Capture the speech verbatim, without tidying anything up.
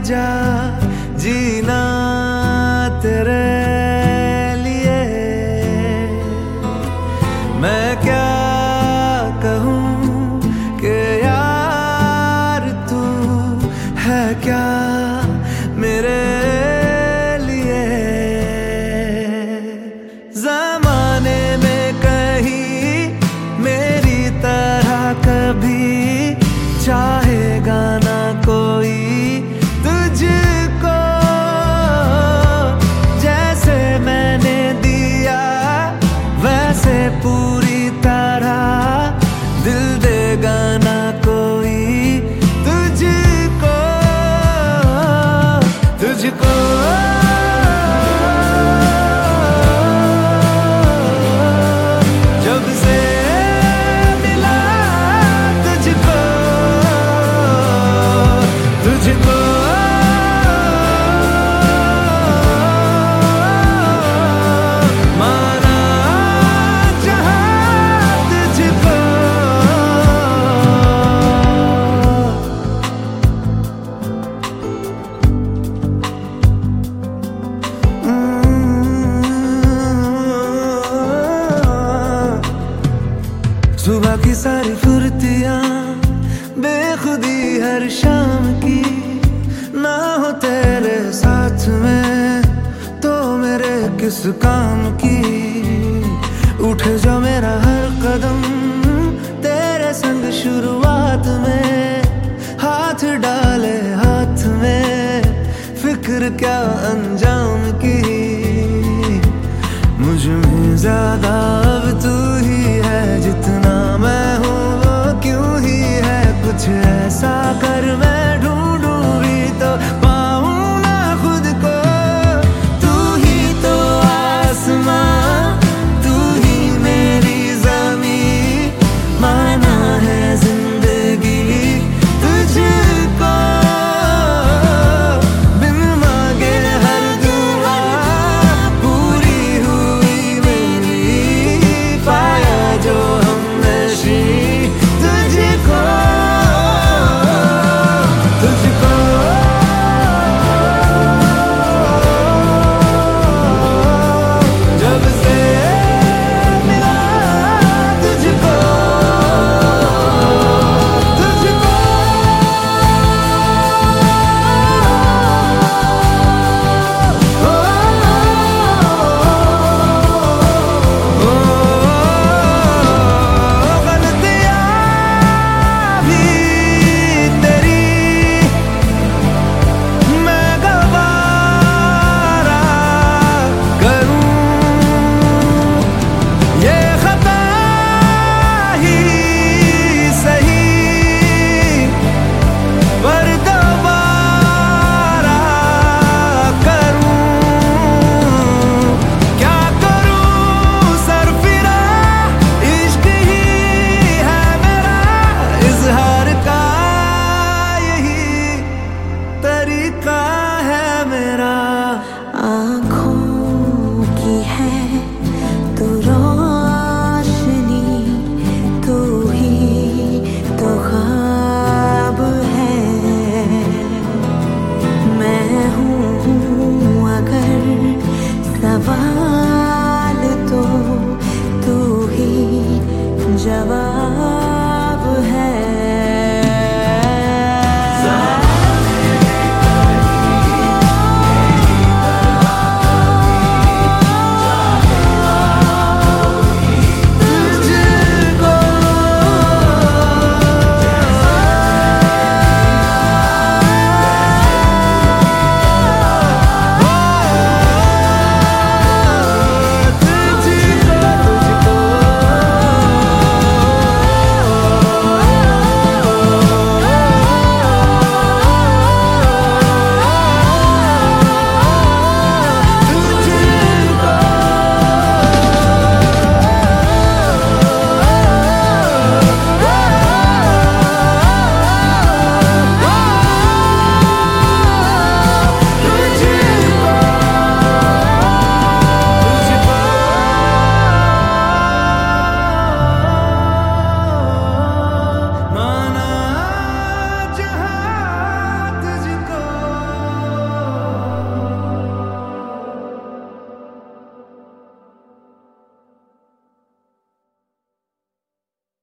जा जीना तेरे लिए। मैं क्या कहूँ कि यार तू है क्या मेरे लिए। ज़माने में कहीं मेरी तरह कभी चाहेगा ना कोई तुझको, जैसे मैंने दिया वैसे पूरी तरह दिल देगा ना कोई तुझको, तुझको। जब से मिला तुझको, तुझको माना चाहा तुझको। सुबह की सारी फुर्तियाँ बेखुदी हर शाम की, ना हो तेरे साथ में तो मेरे किस काम की। उठे जो मेरा हर कदम तेरे संग शुरुआत में, हाथ डाले हाथ में फिक्र क्या अंजाम की। मुझ में ज्यादा